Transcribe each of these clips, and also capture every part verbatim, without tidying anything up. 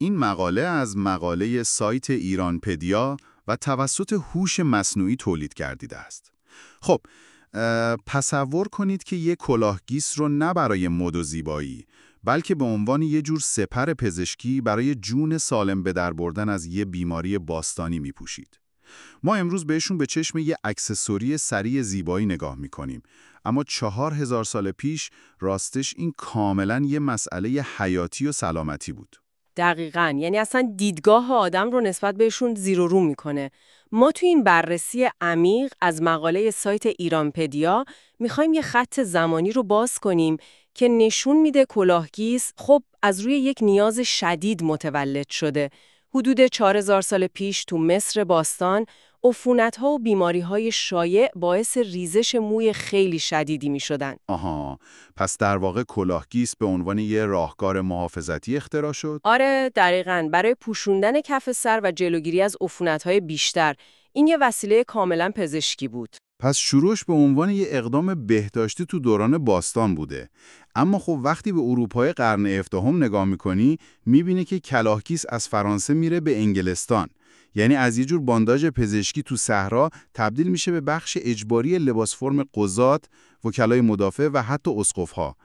این مقاله از مقاله سایت ایرانپدیا و توسط هوش مصنوعی تولید گردیده است. خب، تصور کنید که یک کلاهگیس رو نه برای مد و زیبایی، بلکه به عنوان یه جور سپر پزشکی برای جون سالم به در بردن از یه بیماری باستانی میپوشید. ما امروز بهشون به چشم یه اکسسوری سریع زیبایی نگاه میکنیم، اما چهار هزار سال پیش راستش این کاملاً یه مسئله حیاتی و سلامتی بود. دقیقاً، یعنی اصلا دیدگاه آدم رو نسبت بهشون زیر و رو میکنه. ما توی این بررسی عمیق از مقاله سایت ایرانپدیا میخوایم یه خط زمانی رو باز کنیم که نشون میده کلاهگیس خب از روی یک نیاز شدید متولد شده. حدود چهار هزار سال پیش تو مصر باستان عفونت‌ها و بیماری‌های شایع باعث ریزش موی خیلی شدیدی می‌شدن. آها، پس در واقع کلاهگیس به عنوان یه راهکار محافظتی اختراع شد؟ آره، دقیقاً، برای پوشوندن کف سر و جلوگیری از عفونت‌های بیشتر. این یه وسیله کاملاً پزشکی بود. پس شروعش به عنوان یه اقدام بهداشتی تو دوران باستان بوده. اما خب وقتی به اروپای قرن هفدهم نگاه می‌کنی، می‌بینی که کلاهگیس از فرانسه میره به انگلستان. یعنی از یه جور بانداژ پزشکی تو صحرا تبدیل میشه به بخش اجباری لباس فرم قضات، وکلای مدافع و حتی اسقف‌ها.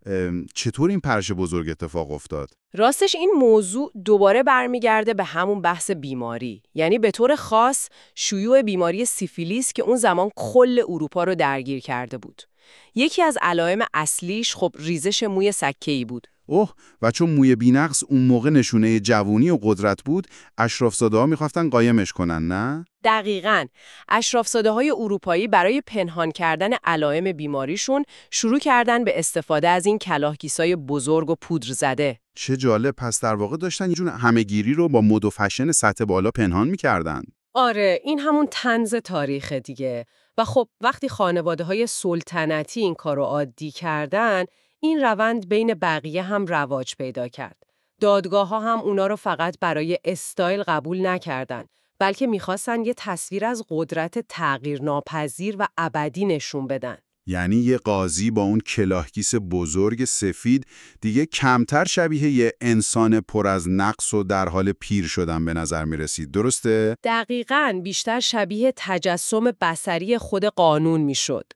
چطور این پرش بزرگ اتفاق افتاد؟ راستش این موضوع دوباره برمیگرده به همون بحث بیماری. یعنی به طور خاص شیوع بیماری سیفیلیس که اون زمان کل اروپا رو درگیر کرده بود. یکی از علائم اصلیش خب ریزش موی سکه‌ای بود. اوه، و چون موی بی‌نقص اون موقع نشونه جوونی و قدرت بود، اشراف‌زاده‌ها می‌خواستن قایمش کنن، نه؟ دقیقاً. اشراف‌زاده‌های اروپایی برای پنهان کردن علائم بیماریشون شروع کردن به استفاده از این کلاهگیسای بزرگ و پودر زده. چه جالب، پس در واقع داشتن یه جور همه‌گیری رو با مد و فشن سطح بالا پنهان می‌کردن. آره، این همون طنز تاریخ دیگه. و خب وقتی خانواده‌های سلطنتی این کارو عادی کردن، این روند بین بقیه هم رواج پیدا کرد. دادگاه‌ها هم اونا رو فقط برای استایل قبول نکردن، بلکه می‌خواستن یه تصویر از قدرت تغییرناپذیر و ابدی نشون بدن. یعنی یه قاضی با اون کلاهگیس بزرگ سفید دیگه کمتر شبیه یه انسان پر از نقص و در حال پیر شدن به نظر می رسید، درسته؟ دقیقاً، بیشتر شبیه تجسم بصری خود قانون می شد.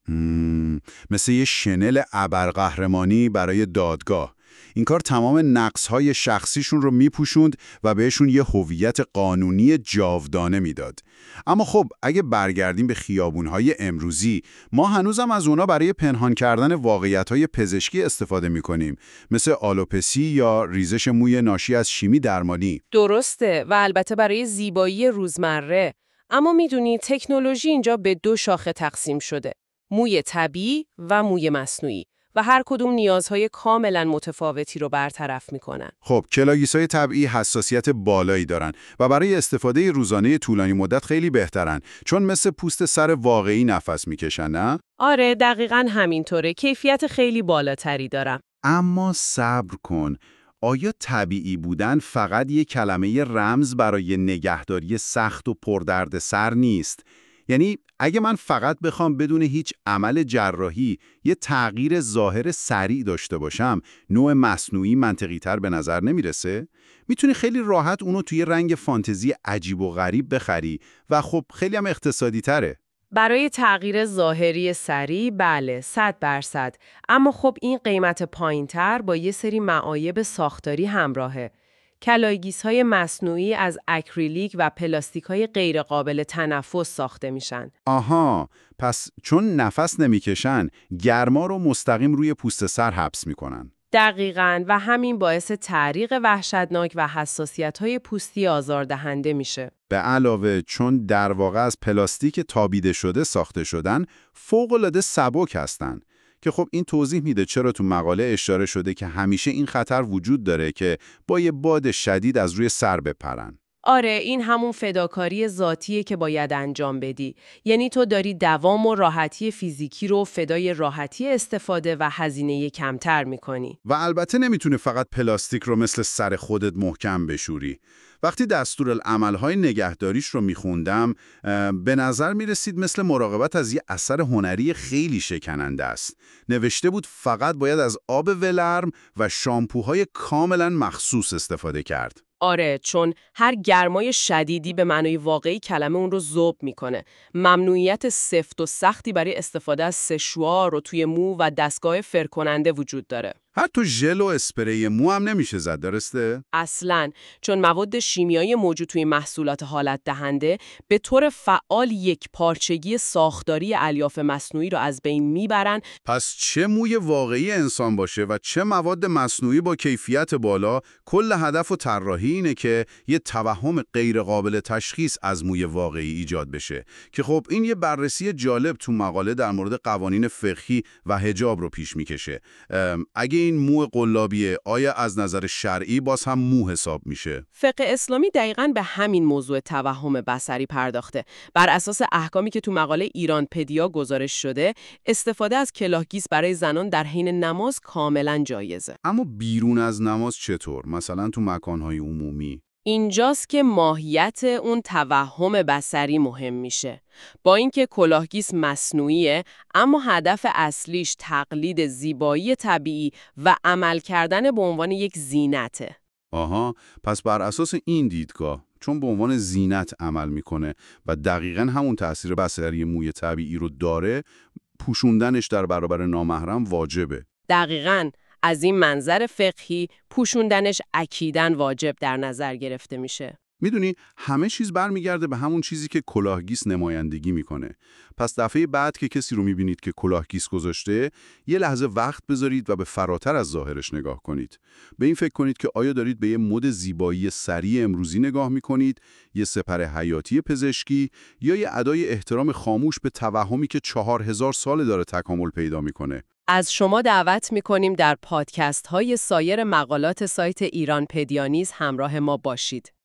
مثل یه شنل ابرقهرمانی برای دادگاه. این کار تمام نقص‌های شخصیشون رو میپوشوند و بهشون یه هویت قانونی جاودانه میداد. اما خب اگه برگردیم به خیابون‌های امروزی، ما هنوزم از اونا برای پنهان کردن واقعیت‌های پزشکی استفاده می‌کنیم، مثل آلوپسی یا ریزش موی ناشی از شیمی درمانی. درسته، و البته برای زیبایی روزمره. اما میدونی تکنولوژی اینجا به دو شاخه تقسیم شده: موی طبیعی و موی مصنوعی، و هر کدوم نیازهای کاملا متفاوتی رو برطرف میکنن. خب کلاهگیس‌های طبیعی حساسیت بالایی دارن و برای استفاده روزانه طولانی مدت خیلی بهترن، چون مثل پوست سر واقعی نفس میکشن، نه؟ آره، دقیقاً همینطوره. کیفیت خیلی بالاتری دارن. اما صبر کن، آیا طبیعی بودن فقط یک کلمه رمز برای نگهداری سخت و پردردسر نیست؟ یعنی اگه من فقط بخوام بدون هیچ عمل جراحی یه تغییر ظاهر سریع داشته باشم، نوع مصنوعی منطقی تر به نظر نمیرسه؟ میتونی خیلی راحت اونو توی رنگ فانتزی عجیب و غریب بخری و خب خیلی هم اقتصادی تره. برای تغییر ظاهری سریع بله، صد درصد. اما خب این قیمت پایین‌تر با یه سری معایب ساختاری همراهه. کلاهگیس‌های مصنوعی از اکریلیک و پلاستیک‌های غیرقابل تنفس ساخته میشن. آها، پس چون نفس نمیکشن، گرما رو مستقیم روی پوست سر حبس میکنن. دقیقاً، و همین باعث تعریق وحشتناک و حساسیت‌های پوستی آزاردهنده میشه. به علاوه چون در واقع از پلاستیک تابیده شده ساخته شدن، فوق‌العاده سبک هستن. که خب این توضیح میده چرا تو مقاله اشاره شده که همیشه این خطر وجود داره که با یه باد شدید از روی سر بپرن. آره، این همون فداکاری ذاتیه که باید انجام بدی. یعنی تو داری دوام و راحتی فیزیکی رو فدای راحتی استفاده و هزینه کمتر میکنی. و البته نمیتونه فقط پلاستیک رو مثل سر خودت محکم بشوری. وقتی دستورالعمل‌های نگهداریش رو میخوندم، به نظر میرسید مثل مراقبت از یه اثر هنری خیلی شکننده است. نوشته بود فقط باید از آب ولرم و شامپوهای کاملا مخصوص استفاده کرد. آره، چون هر گرمای شدیدی به معنای واقعی کلمه اون رو ذوب میکنه. ممنوعیت سفت و سختی برای استفاده از سشوار رو توی مو و دستگاه فرکننده وجود داره. حتی ژل و اسپری مو هم نمیشه زد، درسته؟ اصلاً، چون مواد شیمیایی موجود توی محصولات حالت دهنده به طور فعال یک پارچگی ساختاری الیاف مصنوعی رو از بین میبرن. پس چه موی واقعی انسان باشه و چه مواد مصنوعی با کیفیت بالا، کل هدف و طراحی اینه که یه توهم غیرقابل تشخیص از موی واقعی ایجاد بشه که خب این یه بررسی جالب تو مقاله در مورد قوانین فقهی و حجاب رو پیش میکشه. اگه این مو قلابیه، آیا از نظر شرعی باز هم مو حساب میشه؟ فقه اسلامی دقیقاً به همین موضوع توهم بصری پرداخته. بر اساس احکامی که تو مقاله ایرانپدیا گزارش شده، استفاده از کلاهگیس برای زنان در حین نماز کاملاً جایزه. اما بیرون از نماز چطور؟ مثلا تو مکانهای عمومی؟ اینجاست که ماهیت اون توهم بصری مهم میشه. با اینکه کلاهگیس مصنوعیه، اما هدف اصلیش تقلید زیبایی طبیعی و عمل کردن به عنوان یک زینته. آها، پس بر اساس این دیدگاه، چون به عنوان زینت عمل میکنه و دقیقاً همون تأثیر بصری موی طبیعی رو داره، پوشوندنش در برابر نامحرم واجبه. دقیقاً، از این منظر فقهی پوشوندنش اکیداً واجب در نظر گرفته میشه. میدونی همه چیز برمیگرده به همون چیزی که کلاهگیس نمایندگی میکنه. پس دفعه بعد که کسی رو میبینید که کلاهگیس گذاشته، یه لحظه وقت بذارید و به فراتر از ظاهرش نگاه کنید. به این فکر کنید که آیا دارید به یه مد زیبایی سریع امروزی نگاه میکنید، یه سپر حیاتی پزشکی، یا یه ادای احترام خاموش به توهمی که چهار هزار سال داره تکامل پیدا میکنه. از شما دعوت میکنیم در پادکست های سایر مقالات سایت ایرانپدیا نیز همراه ما باشید.